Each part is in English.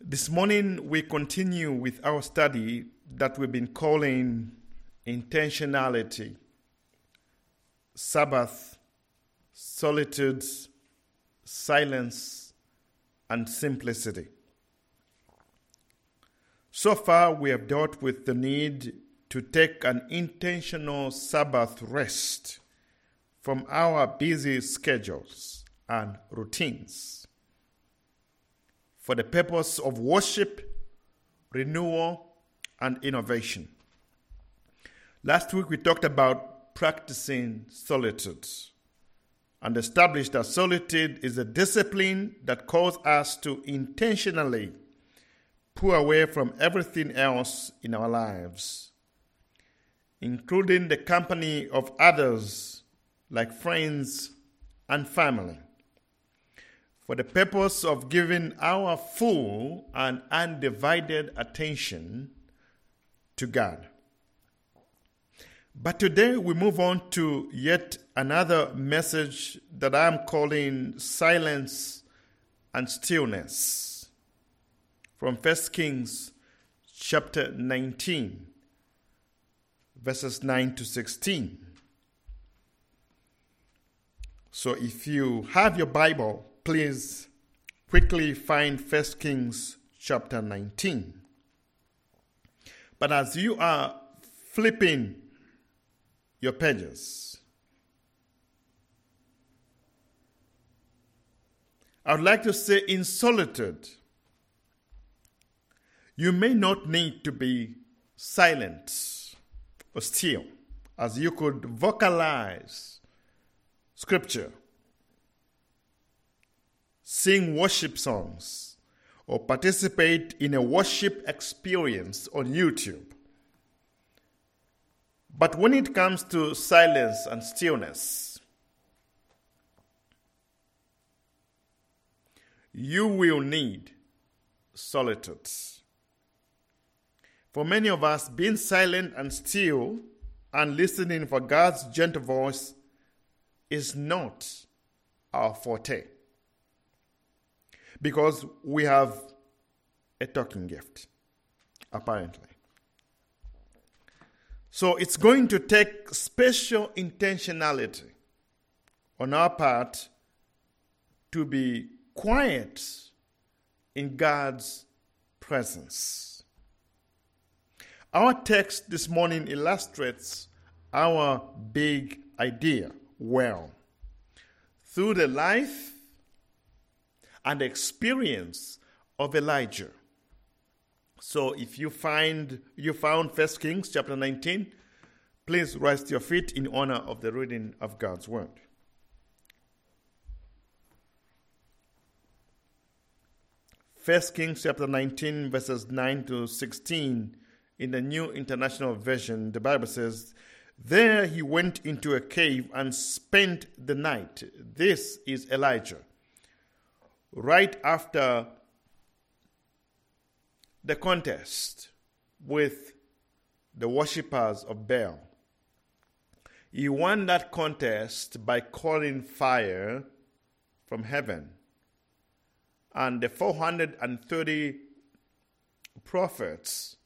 This morning we continue with our study that we've been calling Intentionality, Sabbath, Solitude, Silence, and Simplicity. So far we have dealt with the need to take an intentional Sabbath rest from our busy schedules and routines for the purpose of worship, renewal, and innovation. Last week we talked about practicing solitude and established that solitude is a discipline that calls us to intentionally pull away from everything else in our lives, including the company of others like friends and family, for the purpose of giving our full and undivided attention to God. But today we move on to yet another message that I'm calling Silence and Stillness, from 1 Kings chapter 19, verses 9 to 16. So if you have your Bible, please quickly find 1 Kings chapter 19. But as you are flipping your pages, I would like to say, in solitude, you may not need to be silent or still, as you could vocalize Scripture, sing worship songs, or participate in a worship experience on YouTube. But when it comes to silence and stillness, you will need solitude. For many of us, being silent and still and listening for God's gentle voice is not our forte, because we have a talking gift, apparently. So it's going to take special intentionality on our part to be quiet in God's presence. Our text this morning illustrates our big idea well through the life and experience of Elijah. So if you found 1 Kings chapter 19, please rise to your feet in honor of the reading of God's word. First Kings chapter 19, verses 9 to 16, in the New International Version, the Bible says, "There he went into a cave and spent the night." This is Elijah, right after the contest with the worshippers of Baal. He won that contest by calling fire from heaven. And the 430 prophets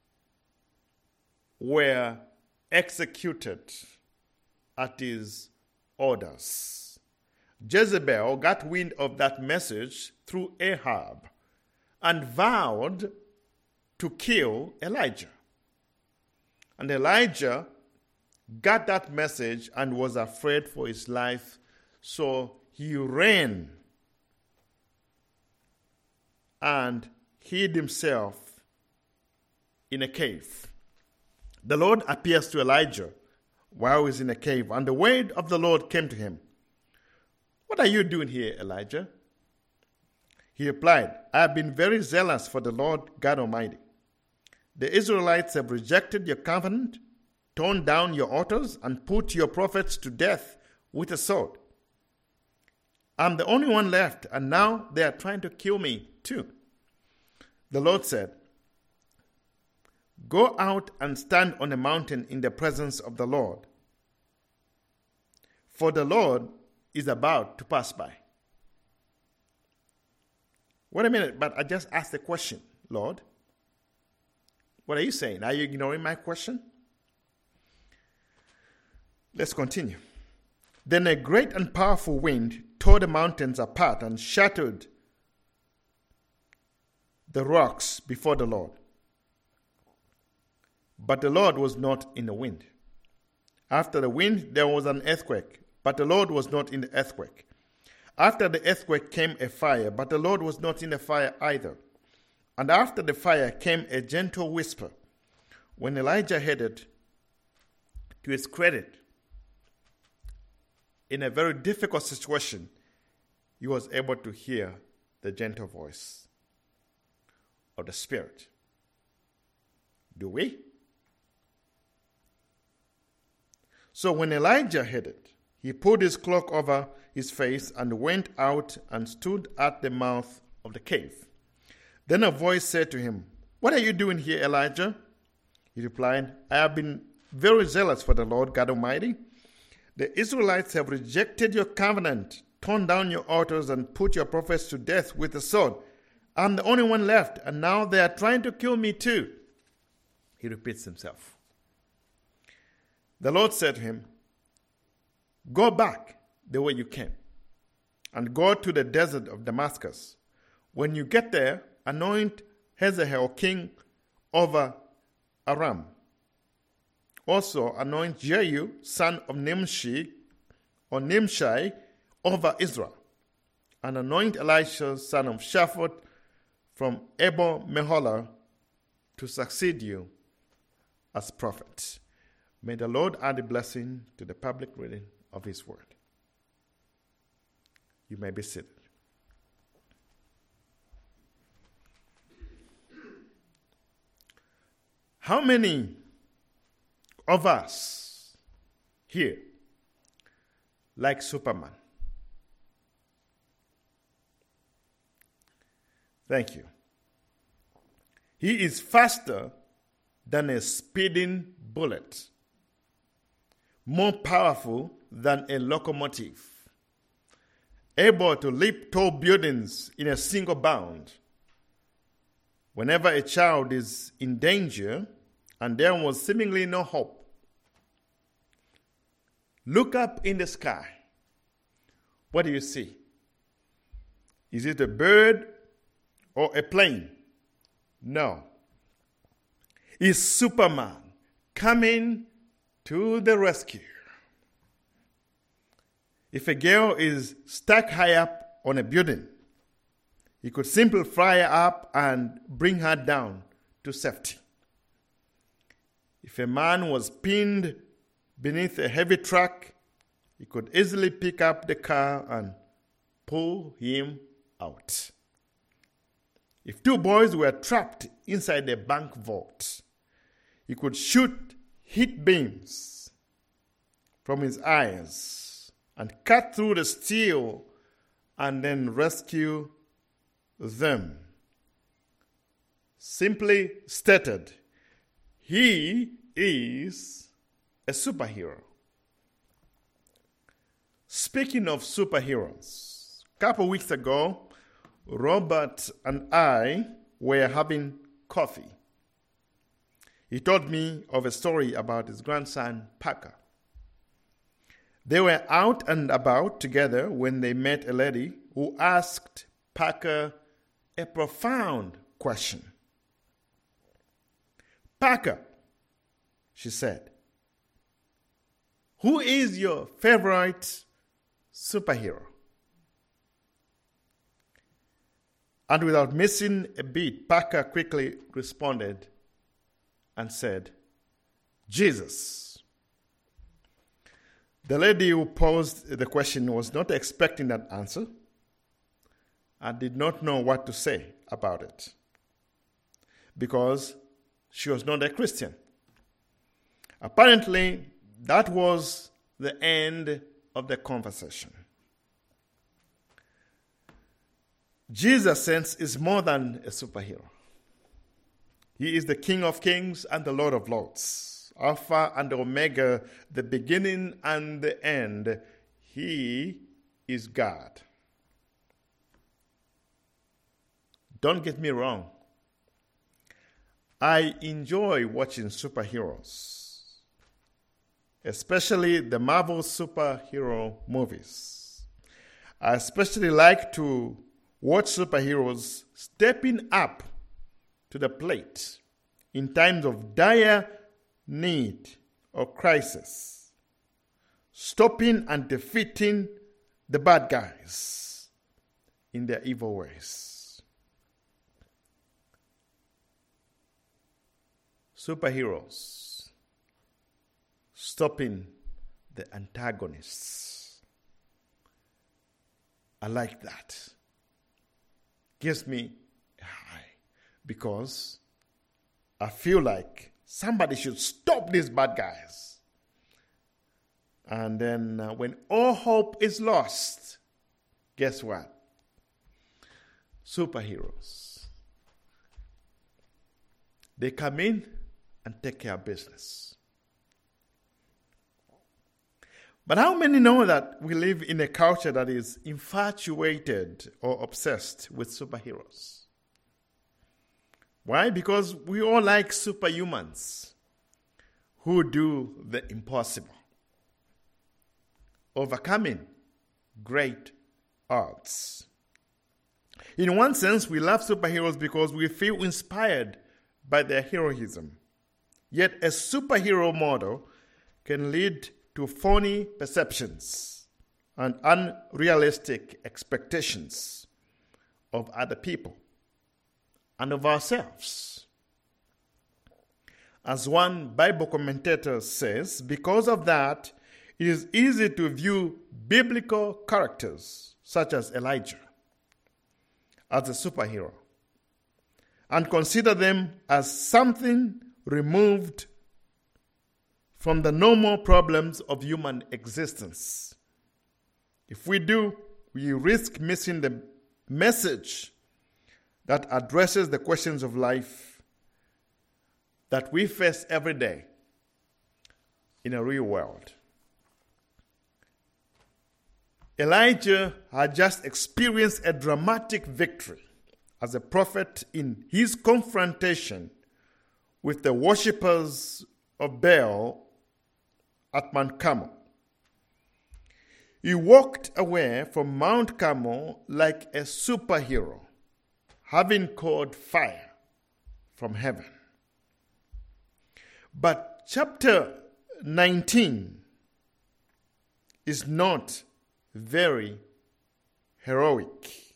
were executed at his orders. Jezebel got wind of that message through Ahab and vowed to kill Elijah. And Elijah got that message and was afraid for his life, so he ran and hid himself in a cave. The Lord appears to Elijah while he's in a cave, and the word of the Lord came to him. "What are you doing here, Elijah?" He replied, "I have been very zealous for the Lord God Almighty. The Israelites have rejected your covenant, torn down your altars, and put your prophets to death with a sword. I'm the only one left, and now they are trying to kill me too." The Lord said, "Go out and stand on a mountain in the presence of the Lord, for the Lord is about to pass by." Wait a minute, but I just asked the question, Lord. What are you saying? Are you ignoring my question? Let's continue. Then a great and powerful wind tore the mountains apart and shattered the rocks before the Lord. But the Lord was not in the wind. After the wind, there was an earthquake, but the Lord was not in the earthquake. After the earthquake came a fire, but the Lord was not in the fire either. And after the fire came a gentle whisper. When Elijah heard it, to his credit, in a very difficult situation, he was able to hear the gentle voice of the Spirit. Do we? So when Elijah heard it, he pulled his cloak over his face and went out and stood at the mouth of the cave. Then a voice said to him, "What are you doing here, Elijah?" He replied, "I have been very zealous for the Lord God Almighty. The Israelites have rejected your covenant, torn down your altars, and put your prophets to death with the sword. I'm the only one left, and now they are trying to kill me too." He repeats himself. The Lord said to him, "Go back the way you came, and go to the desert of Damascus. When you get there, anoint Hazael king over Aram. Also anoint Jehu, son of Nimshi, over Israel. And anoint Elisha, son of Shaphat, from Abel Meholah, to succeed you as prophet." May the Lord add a blessing to the public reading of his word. You may be seated. How many of us here like Superman? Thank you. He is faster than a speeding bullet, more powerful than a locomotive, able to leap tall buildings in a single bound. Whenever a child is in danger and there was seemingly no hope, look up in the sky. What do you see? Is it a bird or a plane? No. It's Superman coming to the rescue. If a girl is stuck high up on a building, he could simply fly her up and bring her down to safety. If a man was pinned beneath a heavy truck, he could easily pick up the car and pull him out. If two boys were trapped inside a bank vault, he could shoot heat beams from his eyes and cut through the steel and then rescue them. Simply stated, he is a superhero. Speaking of superheroes, a couple weeks ago, Robert and I were having coffee. He told me of a story about his grandson, Parker. They were out and about together when they met a lady who asked Parker a profound question. "Parker," she said, "who is your favorite superhero?" And without missing a beat, Parker quickly responded and said, "Jesus." The lady who posed the question was not expecting that answer and did not know what to say about it because she was not a Christian. Apparently, that was the end of the conversation. Jesus, sense, is more than a superhero. He is the King of Kings and the Lord of Lords, Alpha and Omega, the beginning and the end. He is God. Don't get me wrong. I enjoy watching superheroes, especially the Marvel superhero movies. I especially like to watch superheroes stepping up to the plate in times of dire need or crisis, stopping and defeating the bad guys in their evil ways. Superheroes stopping the antagonists. I like that. Gives me a high because I feel like somebody should stop these bad guys. And then when all hope is lost, guess what? Superheroes. They come in and take care of business. But how many know that we live in a culture that is infatuated or obsessed with superheroes? Why? Because we all like superhumans who do the impossible, overcoming great odds. In one sense, we love superheroes because we feel inspired by their heroism. Yet a superhero model can lead to phony perceptions and unrealistic expectations of other people and of ourselves. As one Bible commentator says, because of that, it is easy to view biblical characters such as Elijah as a superhero and consider them as something removed from the normal problems of human existence. If we do, we risk missing the message that addresses the questions of life that we face every day in a real world. Elijah had just experienced a dramatic victory as a prophet in his confrontation with the worshippers of Baal at Mount Carmel. He walked away from Mount Carmel like a superhero, having called fire from heaven. But chapter 19 is not very heroic.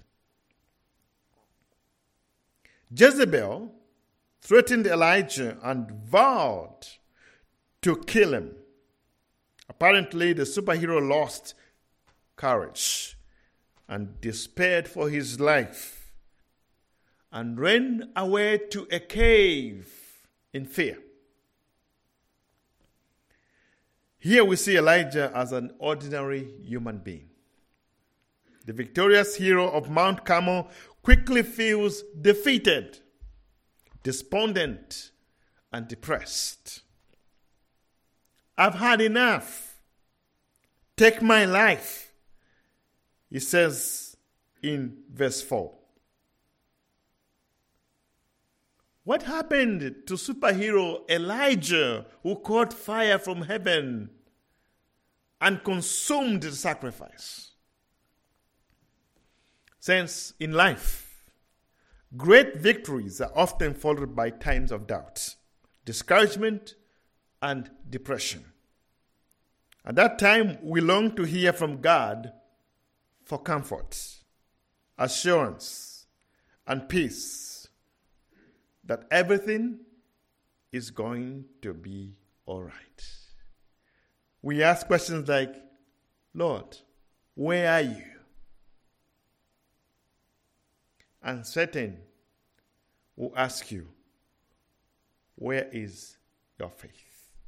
Jezebel threatened Elijah and vowed to kill him. Apparently, the superhero lost courage and despaired for his life and ran away to a cave in fear. Here we see Elijah as an ordinary human being. The victorious hero of Mount Carmel quickly feels defeated, despondent, and depressed. I've had enough. Take my life, he says in verse 4. What happened to superhero Elijah, who caught fire from heaven and consumed the sacrifice? Since in life, great victories are often followed by times of doubt, discouragement, and depression. At that time, we long to hear from God for comfort, assurance, and peace that everything is going to be all right. We ask questions like, Lord, where are you? And Satan will ask you, where is your faith?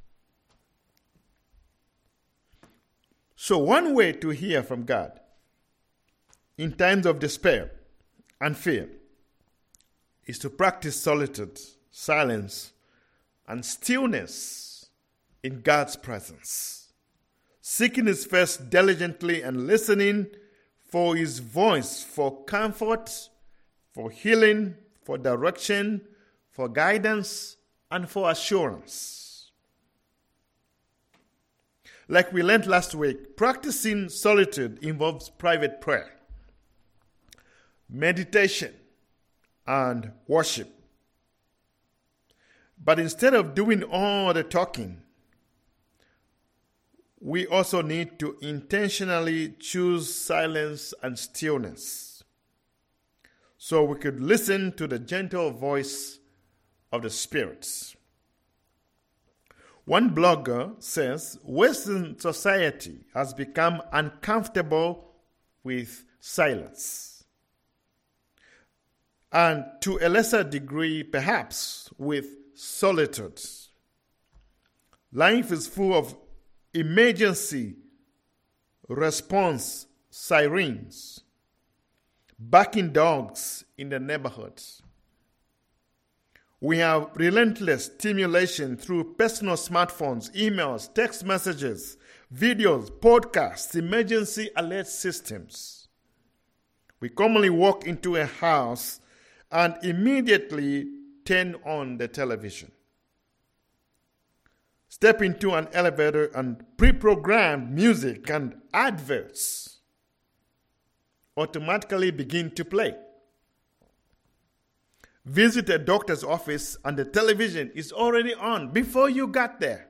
So one way to hear from God in times of despair and fear is to practice solitude, silence, and stillness in God's presence, seeking His face diligently and listening for His voice for comfort for healing, for direction, for guidance, and for assurance. Like we learned last week, practicing solitude involves private prayer, meditation, and worship. But instead of doing all the talking, we also need to intentionally choose silence and stillness so we could listen to the gentle voice of the spirits. One blogger says Western society has become uncomfortable with silence, and to a lesser degree, perhaps, with solitude. Life is full of emergency response sirens, barking dogs in the neighborhoods. We have relentless stimulation through personal smartphones, emails, text messages, videos, podcasts, emergency alert systems. We commonly walk into a house and immediately turn on the television. Step into an elevator and pre-programmed music and adverts automatically begin to play. Visit a doctor's office and the television is already on before you got there.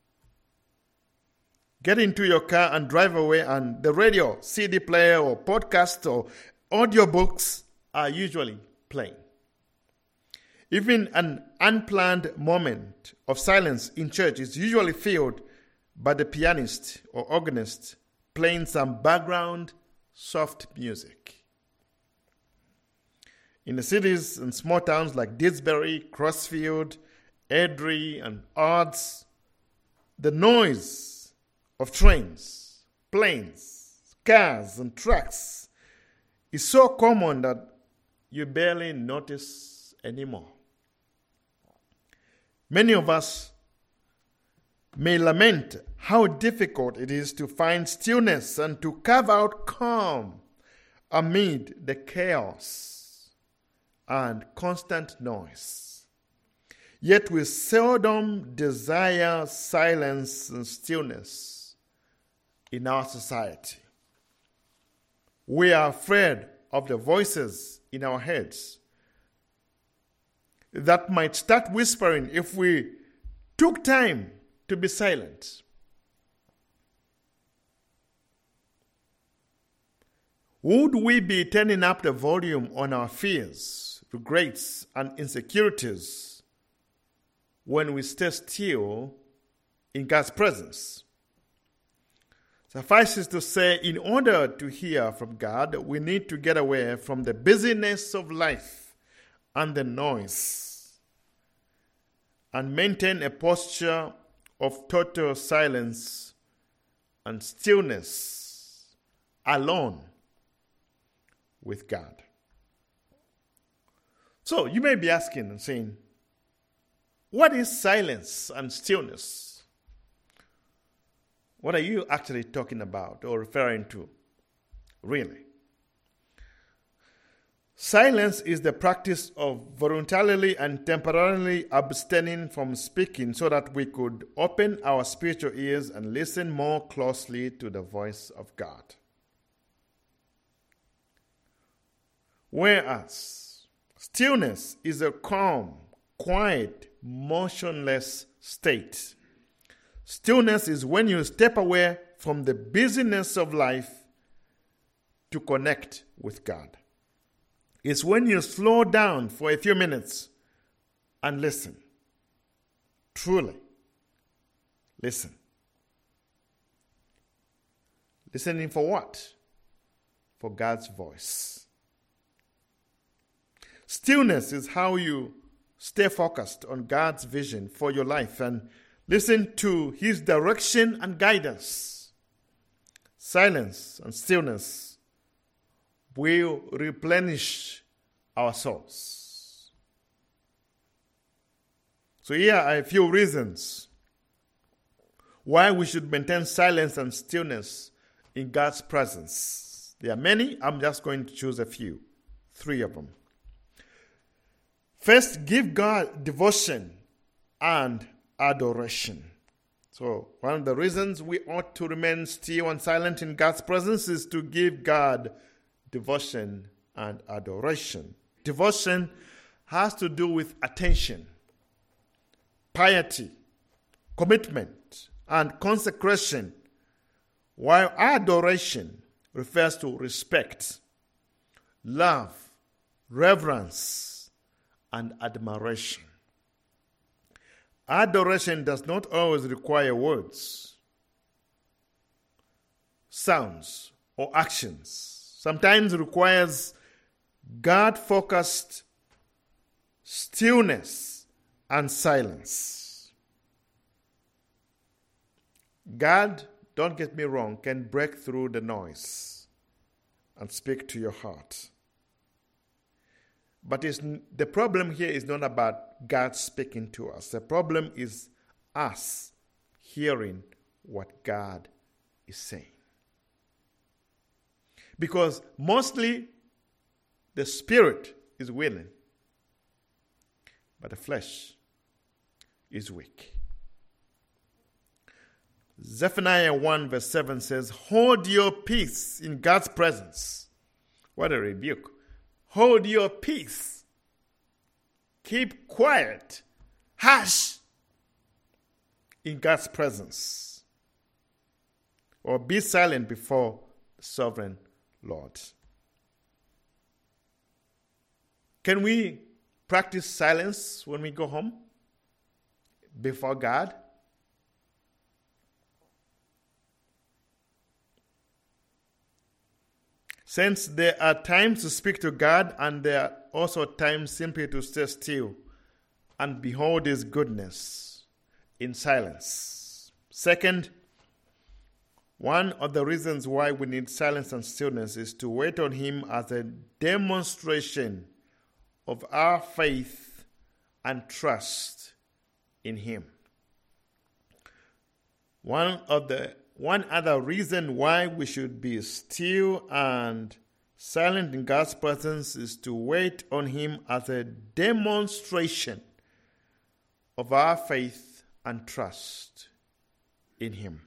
Get into your car and drive away and the radio, CD player or podcast or audiobooks are usually playing. Even an unplanned moment of silence in church is usually filled by the pianist or organist playing some background soft music. In the cities and small towns like Didsbury, Crossfield, Airdrie, and Ards, the noise of trains, planes, cars, and trucks is so common that you barely notice anymore. Many of us may lament how difficult it is to find stillness and to carve out calm amid the chaos and constant noise. Yet we seldom desire silence and stillness in our society. We are afraid of the voices in our heads that might start whispering if we took time to be silent. Would we be turning up the volume on our fears, regrets, and insecurities when we stay still in God's presence? Suffice it to say, in order to hear from God, we need to get away from the busyness of life and the noise and maintain a posture of total silence and stillness alone with God. So you may be asking and saying, what is silence and stillness? What are you actually talking about or referring to? Really? Silence is the practice of voluntarily and temporarily abstaining from speaking so that we could open our spiritual ears and listen more closely to the voice of God. Whereas stillness is a calm, quiet, motionless state. Stillness is when you step away from the busyness of life to connect with God. It's when you slow down for a few minutes and listen. Truly, listen. Listening for what? For God's voice. Stillness is how you stay focused on God's vision for your life and listen to His direction and guidance. Silence and stillness will replenish our souls. So here are a few reasons why we should maintain silence and stillness in God's presence. There are many. I'm just going to choose a few, 3 of them. First, give God devotion and adoration. So, one of the reasons we ought to remain still and silent in God's presence is to give God devotion and adoration. Devotion has to do with attention, piety, commitment, and consecration, while adoration refers to respect, love, reverence, and admiration. Adoration does not always require words, sounds, or actions. Sometimes it requires God-focused stillness and silence. God, don't get me wrong, can break through the noise and speak to your heart. But the problem here is not about God speaking to us. The problem is us hearing what God is saying. Because mostly the spirit is willing, but the flesh is weak. Zephaniah 1 verse 7 says, hold your peace in God's presence. What a rebuke. Hold your peace. Keep quiet. Hush in God's presence. Or be silent before the sovereign Lord. Can we practice silence when we go home before God? Since there are times to speak to God and there are also times simply to stay still and behold His goodness in silence. Second, one of the reasons why we need silence and stillness is to wait on Him as a demonstration of our faith and trust in Him. One other reason why we should be still and silent in God's presence is to wait on Him as a demonstration of our faith and trust in Him.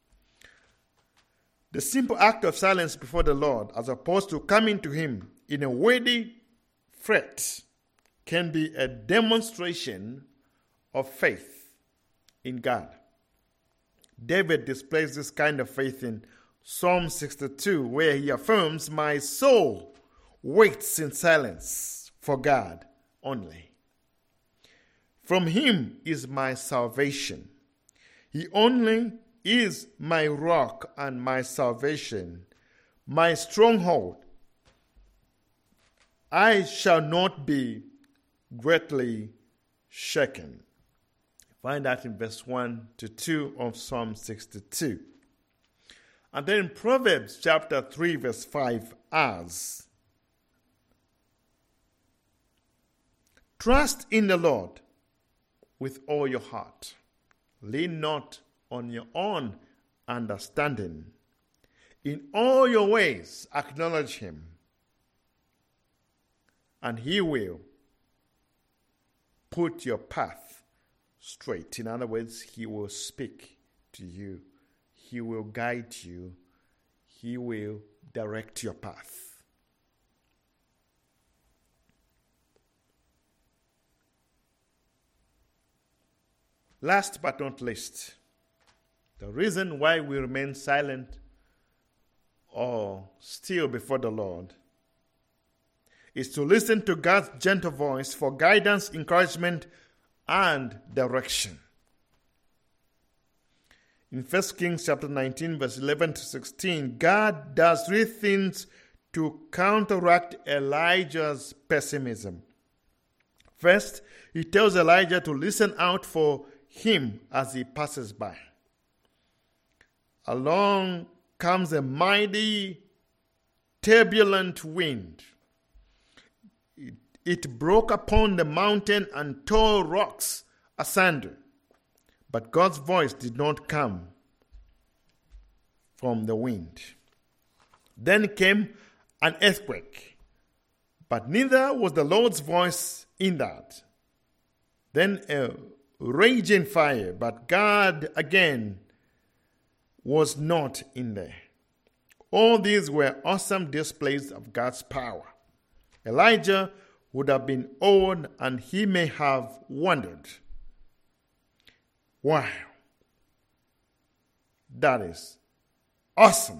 The simple act of silence before the Lord, as opposed to coming to Him in a weighty fret, can be a demonstration of faith in God. David displays this kind of faith in Psalm 62, where he affirms, my soul waits in silence for God only. From Him is my salvation. He only is my rock and my salvation, my stronghold. I shall not be greatly shaken. Find that in verse 1 to 2 of Psalm 62. And then in Proverbs chapter 3 verse 5 as, trust in the Lord with all your heart. Lean not on your own understanding. In all your ways acknowledge Him, and He will put your path straight. In other words, He will speak to you. He will guide you. He will direct your path. Last but not least, the reason why we remain silent or still before the Lord is to listen to God's gentle voice for guidance, encouragement, and direction. In 1 Kings chapter 19, verse 11 to 16, God does 3 things to counteract Elijah's pessimism. First, He tells Elijah to listen out for him as he passes by. Along comes a mighty, turbulent wind. It broke upon the mountain and tore rocks asunder. But God's voice did not come from the wind. Then came an earthquake. But neither was the Lord's voice in that. Then a raging fire, but God again was not in there. All these were awesome displays of God's power. Elijah would have been awed and he may have wondered, wow, that is awesome.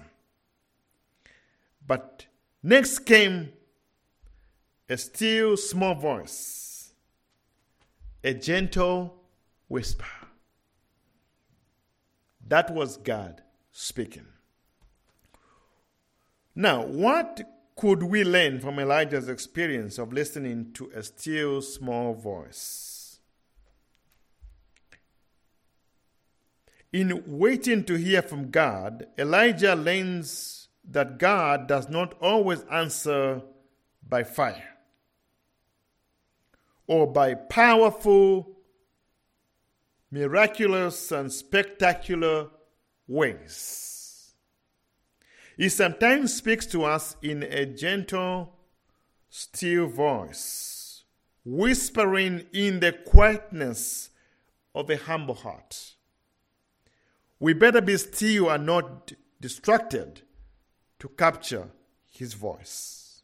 But next came a still small voice, a gentle whisper. That was God speaking. Now, what could we learn from Elijah's experience of listening to a still small voice? In waiting to hear from God, Elijah learns that God does not always answer by fire or by powerful, miraculous, and spectacular ways. He sometimes speaks to us in a gentle, still voice, whispering in the quietness of a humble heart. We better be still and not distracted to capture his voice.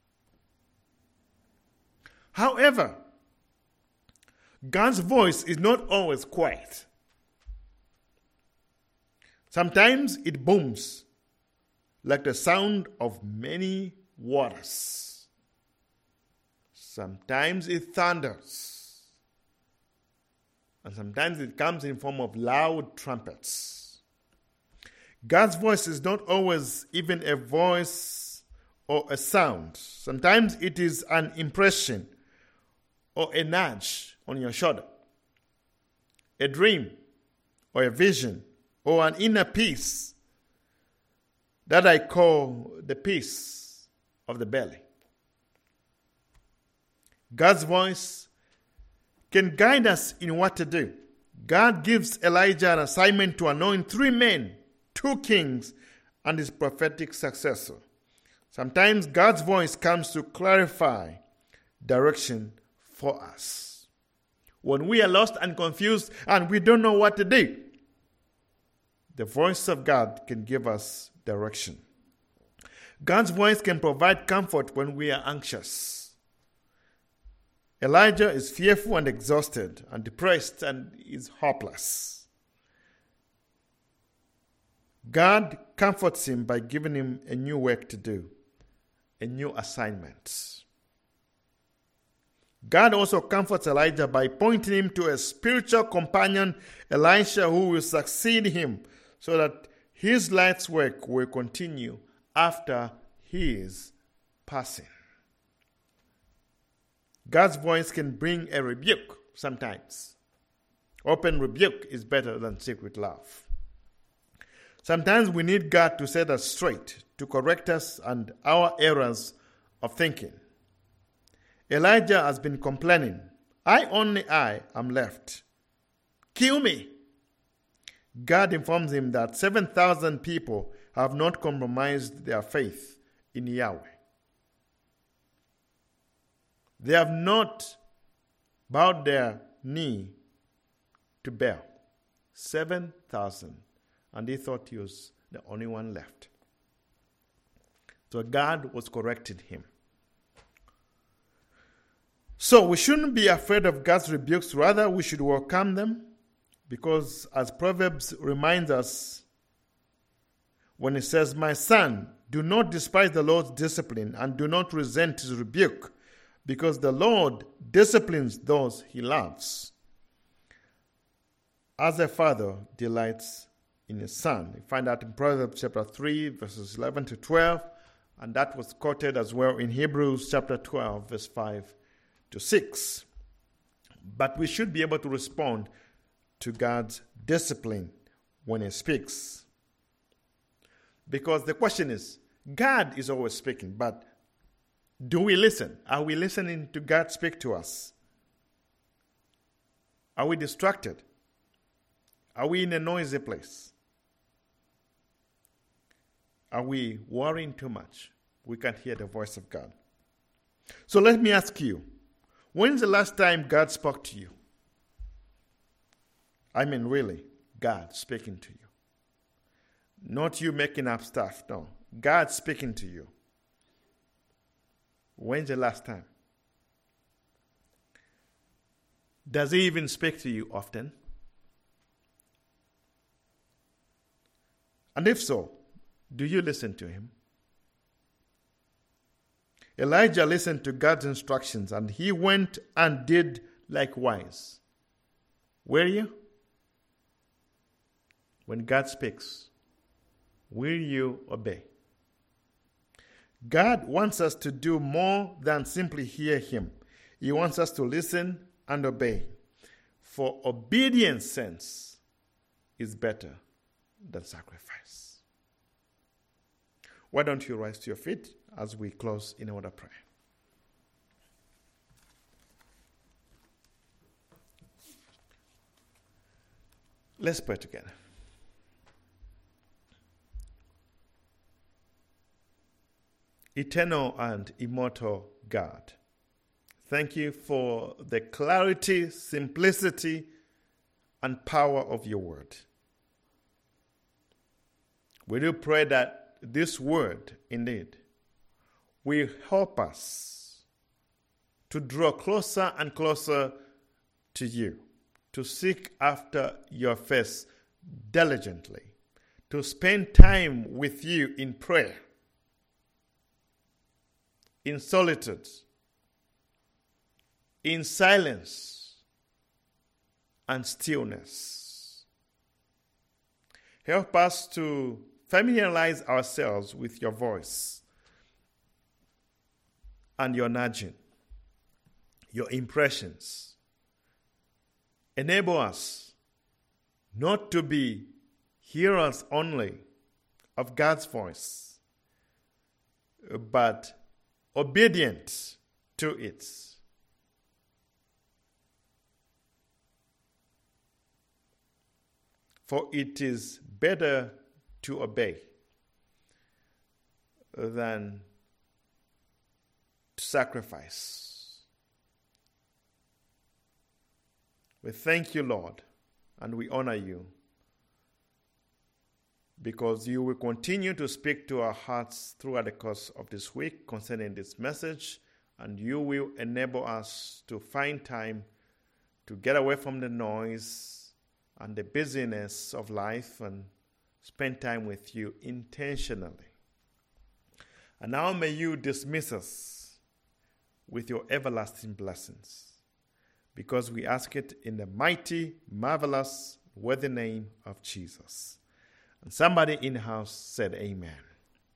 However, God's voice is not always quiet. Sometimes it booms like the sound of many waters. Sometimes it thunders. And sometimes it comes in form of loud trumpets. God's voice is not always even a voice or a sound. Sometimes it is an impression or a nudge on your shoulder, a dream or a vision or an inner peace that I call the peace of the belly. God's voice can guide us in what to do. God gives Elijah an assignment to anoint 3 men, 2 kings, and his prophetic successor. Sometimes God's voice comes to clarify direction for us. When we are lost and confused and we don't know what to do, the voice of God can give us direction. God's voice can provide comfort when we are anxious. Elijah is fearful and exhausted and depressed and is hopeless. God comforts him by giving him a new work to do, a new assignment. God also comforts Elijah by pointing him to a spiritual companion, Elisha, who will succeed him so that his life's work will continue after his passing. God's voice can bring a rebuke sometimes. Open rebuke is better than secret love. Sometimes we need God to set us straight, to correct us and our errors of thinking. Elijah has been complaining, only I am left. Kill me. God informs him that 7,000 people have not compromised their faith in Yahweh. They have not bowed their knee to Baal. 7,000. And he thought he was the only one left. So God was correcting him. So we shouldn't be afraid of God's rebukes. Rather, we should welcome them. Because as Proverbs reminds us, when it says, "My son, do not despise the Lord's discipline and do not resent his rebuke, because the Lord disciplines those he loves, as a father delights in his son." You find that in Proverbs chapter 3, verses 11 to 12, and that was quoted as well in Hebrews chapter 12, verse 5 to 6. But we should be able to respond to God's discipline when he speaks. Because the question is, God is always speaking, but do we listen? Are we listening to God speak to us? Are we distracted? Are we in a noisy place? Are we worrying too much? We can't hear the voice of God. So let me ask you, When's the last time God spoke to you? I mean, really, God speaking to you. Not you making up stuff, no. God speaking to you. When's the last time? Does he even speak to you often? And if so, do you listen to him? Elijah listened to God's instructions and he went and did likewise. Will you? When God speaks, will you obey? God wants us to do more than simply hear him. He wants us to listen and obey. For obedience sense is better than sacrifice. Why don't you rise to your feet as we close in a word of prayer? Let's pray together. Eternal and immortal God, thank you for the clarity, simplicity, and power of your word. We do pray that this word, indeed, will help us to draw closer and closer to you, to seek after your face diligently, to spend time with you in prayer, in solitude, in silence and stillness. Help us to familiarize ourselves with your voice and your nudging, your impressions. Enable us not to be hearers only of God's voice, but obedient to it. For it is better to obey than to sacrifice. We thank you, Lord, and we honor you, because you will continue to speak to our hearts throughout the course of this week concerning this message, and you will enable us to find time to get away from the noise and the busyness of life and spend time with you intentionally. And now may you dismiss us with your everlasting blessings, because we ask it in the mighty, marvelous, worthy name of Jesus. And somebody in the house said amen.